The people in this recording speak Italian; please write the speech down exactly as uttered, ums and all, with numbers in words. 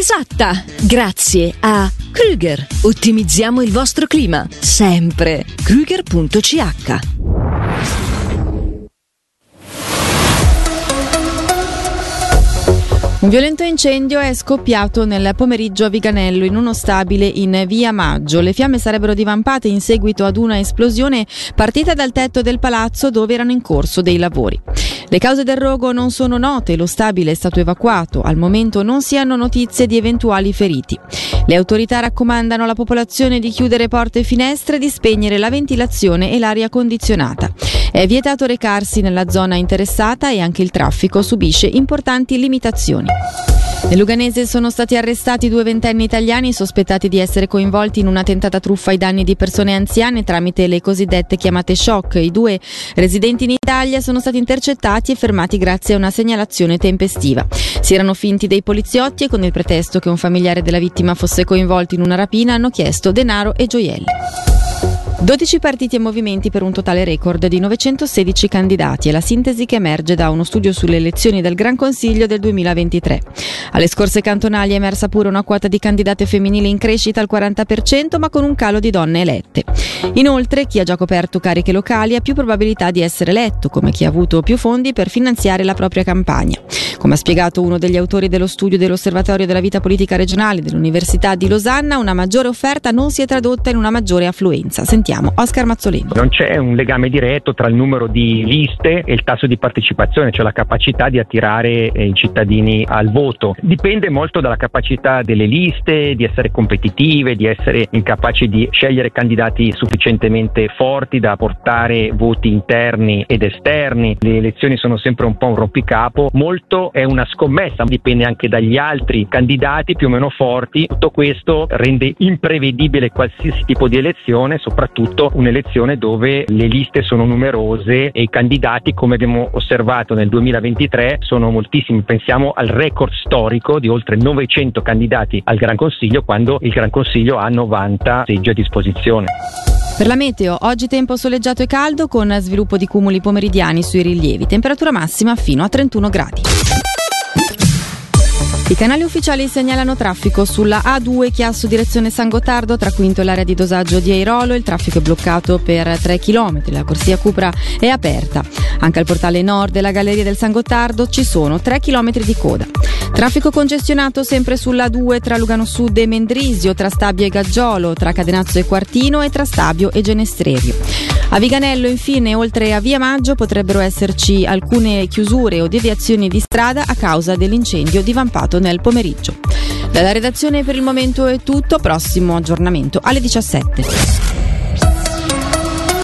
Esatta! Grazie a Krüger. Ottimizziamo il vostro clima. Sempre. Krüger punto c h. Un violento incendio è scoppiato nel pomeriggio a Viganello in uno stabile in via Maggio. Le fiamme sarebbero divampate in seguito ad una esplosione partita dal tetto del palazzo dove erano in corso dei lavori. Le cause del rogo non sono note, lo stabile è stato evacuato. Al momento non si hanno notizie di eventuali feriti. Le autorità raccomandano alla popolazione di chiudere porte e finestre e di spegnere la ventilazione e l'aria condizionata. È vietato recarsi nella zona interessata e anche il traffico subisce importanti limitazioni. Nel Luganese sono stati arrestati due ventenni italiani sospettati di essere coinvolti in una tentata truffa ai danni di persone anziane tramite le cosiddette chiamate shock. I due residenti in Italia sono stati intercettati e fermati grazie a una segnalazione tempestiva. Si erano finti dei poliziotti e con il pretesto che un familiare della vittima fosse coinvolto in una rapina hanno chiesto denaro e gioielli. dodici partiti e movimenti per un totale record di novecentosedici candidati, è la sintesi che emerge da uno studio sulle elezioni del Gran Consiglio del duemilaventitré. Alle scorse cantonali è emersa pure una quota di candidate femminili in crescita al quaranta per cento, ma con un calo di donne elette. Inoltre, chi ha già coperto cariche locali ha più probabilità di essere eletto, come chi ha avuto più fondi per finanziare la propria campagna. Come ha spiegato uno degli autori dello studio dell'Osservatorio della Vita Politica Regionale dell'Università di Losanna, una maggiore offerta non si è tradotta in una maggiore affluenza. Sentiamo Oscar Mazzolini. Non c'è un legame diretto tra il numero di liste e il tasso di partecipazione, cioè la capacità di attirare i cittadini al voto. Dipende molto dalla capacità delle liste di essere competitive, di essere incapaci di scegliere candidati sufficientemente forti da portare voti interni ed esterni. Le elezioni sono sempre un po' un rompicapo, molto è una scommessa, dipende anche dagli altri candidati più o meno forti. Tutto questo rende imprevedibile qualsiasi tipo di elezione, soprattutto un'elezione dove le liste sono numerose e i candidati, come abbiamo osservato nel duemilaventitré, sono moltissimi. Pensiamo al record storico di oltre novecento candidati al Gran Consiglio, quando il Gran Consiglio ha novanta seggi a disposizione. Per la meteo, oggi tempo soleggiato e caldo con sviluppo di cumuli pomeridiani sui rilievi, temperatura massima fino a trentuno gradi. I canali ufficiali segnalano traffico sulla A due Chiasso direzione San Gottardo, tra Quinto e l'area di dosaggio di Airolo. Il traffico è bloccato per tre chilometri, la corsia Cupra è aperta. Anche al portale nord della galleria del San Gottardo ci sono tre chilometri di coda. Traffico congestionato sempre sulla A due tra Lugano Sud e Mendrisio, tra Stabio e Gaggiolo, tra Cadenazzo e Quartino e tra Stabio e Genestrerio. A Viganello, infine, oltre a via Maggio, potrebbero esserci alcune chiusure o deviazioni di strada a causa dell'incendio divampato nel pomeriggio. Dalla redazione per il momento è tutto, prossimo aggiornamento alle diciassette.